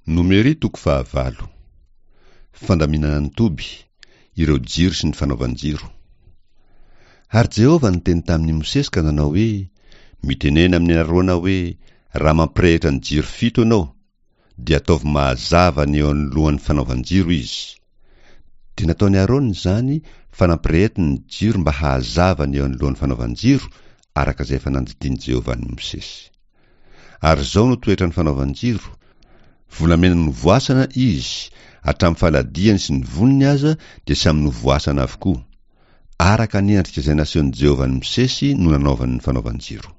Nomery toko 9. Fandaminana ny toby, ireo jiro sy ny fanaovan-jiro. Ary Jehova niteny tamin'ny Mosesy ka nanao hoe, mitenena amin'ny Arona hoe, raha mampirehitra ny jiro 7 ianao, dia ataovy mahazava ny eo anoloan'ny fanaovan-jiro izy. Dia nataony Arona zany fanampirehitra ny jiro mba hahazava ny eo anoloan'ny fanaovan-jiro, araka izay efa nandidiany Jehova ny Mosesy. Ary zao no toetra ny fanaovan-jiro. Volamena novoasana izy, hatramin'ny faladiany sy ny voniny aza dia samy novoasana avokoa, araka ny endrika izay nasehon'i Jehova ny Mosesy no nanaovany ny fanaovan-jiro.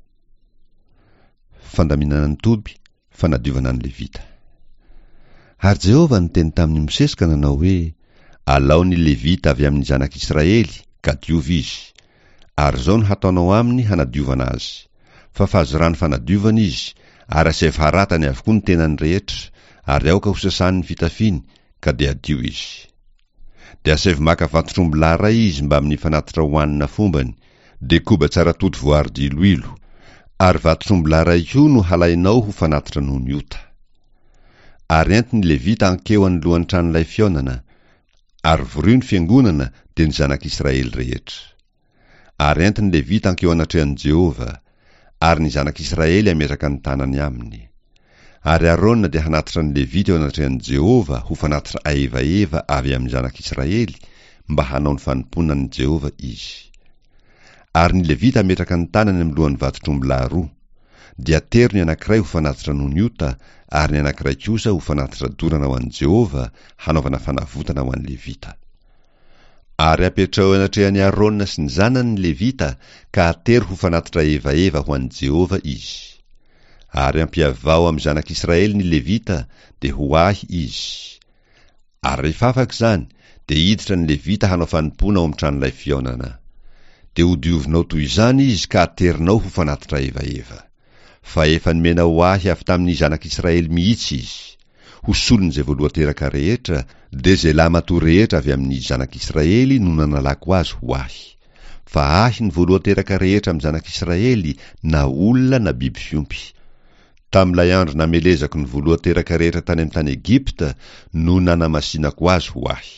Fandaminana ny toby, fanadiovana ny Levita. Ary Jehova niteny tamin'ny Mosesy ka nanao hoe, alao ny Levita avy amin'ny zanak'Israely ka diovy izy, ary zao no hataonao aminy hanadiovana azy. Fa fahazorany fanadiovana izy, ary asevy haratany avokoa ny tenany rehetra, ary aoka hosasany ny fitafiny, ka dia adio izy. Dia asevy maka vato-trombola ray izy mba amin'ny fanatitra hoanina fombany, dia koba tsara toto voary diloilo, ary vato-trombola ray io no halainao ho fanatitra noho ny ota. Ary entiny Levita ankeo anoloan'ny tranon'ilay fionana, ary vorio ny fiangonana dia ny zanak'Israely rehetra. Ary entiny Levita ankeo anatrehan'i Jehova, ary ny zanak'Israely ametraka ny tanany aminy. Ary Arona dia hanatitra ny Levita eo anatrehan'i Jehova ho fanatitra aevaeva avy amin'ny zanak'Israely, mba hanao ny fanompoana ny Jehova izy. Ary ny Levita ametraka ny tanany amin'ny lohan'ny vato-trombola 2, dia tero ny anankiray ho fanatitra noho ny ota, ary ny anankiray kosa ho fanatitra dorana ho an'i Jehova, hanaovana fanavotana ho an'ny Levita. Ary apetrao anatrehan'ny Arona sy ny zanany ny Levita, ka atero ho fanatitra evaeva ho an'i Jehova izy. Ary ampiavao amin'ny zanak'Israely ny Levita, dia ho ahy izy. Ary rehefa afaka izany, dia hiditra ny Levita hanao fanompoana ao amin'ny tranon'ilay fionana. Dia ho diovinao toy izany izy ka aterinao ho fanatitra evaeva. Fa efa nomena ho ahy avy tamin'ny zanak'Israely mihitsy izy. Ho solony izay voalohateraka rehetra, dia izay lamato rehetra avy amin'ny zanak'Israely no nanalako azy ho ahy. Fa ahy ny voalohateraka rehetra amin'ny zanak'Israely, na olona na biby fiompy. Tamin'ilay andro namelezako ny voalohateraka rehetra tany amin'ny tany Egipta, no nanamasinako azy ho ahy.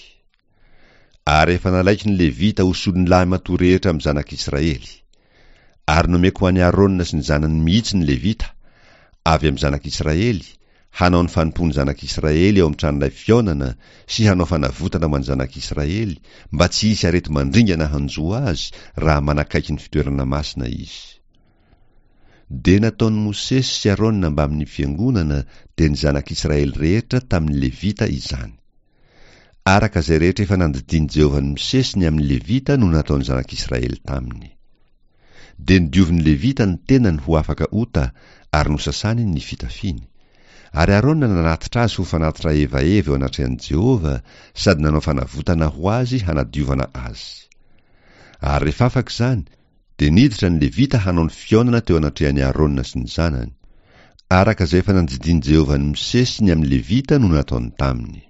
Ary efa nalaiky ny Levita ho solony lamato rehetra amin'ny zanak'Israely. Ary nomeko ho an'ny Arona sy ny zanany mihitsy ny Levita, avy amin'ny zanak'Israely, hanao ny fanompony zanak'Israely eo amin'ny tranon'ilay fionana, sy hanao fanavotana ho an'ny zanak'Israely, mba tsy hisy arety mandringana hanjoa azy raha manakaiky ny fitoerana masina izy. Dia nataon'ny Mosesy sy Arona mba amin'ny fiangonana dia ny zanak'Israely rehetra tamin'ny Levita izany. Araka izay rehetra efa nandidiany Jehova ny Mosesy ny amin'ny Levita no nataon'ny zanak'Israely taminy. Dia nidiovin'ny Levita ny tenany ho afaka ota, ary nosasany ny fitafiny. Ary Arona nanatitra azy ho fanatitra evaeva eo anatrehan'i Jehova, sady nanao fanavotana ho azy hanadiovana azy. Ary rehefa afaka izany, dia niditra ny Levita hanao ny fionana teo anatrehan'ny Arona sy ny zanany. Araka izay efa nandidiany Jehova ny Mosesy ny amin'ny Levita no nataony taminy.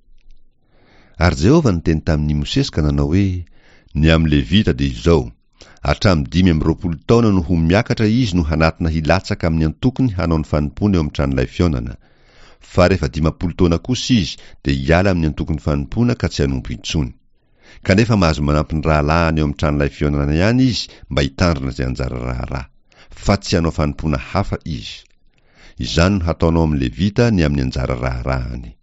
Ary Jehova niteny tamin'ny Mosesy ka nanao hoe, ny amin'ny Levita dia izao, hatramin'ny 520 taona no ho miakatra izy no hanatina hilatsaka amin'ny antokony hanao ny fanompona eo amin'ny tranon'ilay fionana. Fa rehefa 50 taona kosa izy, dia hiala amin'ny antokony fanompona ka tsy hanompo intsony. Kanefa mahazo manampy ny rahalahany eo amin'ny tranon'ilay fionana ihany izy mba hitandrina izay anjara raharaha, fa tsy hanao fanompona hafa izy. Izany no hataonao amin'ny Levita ny amin'ny anjara raharahany.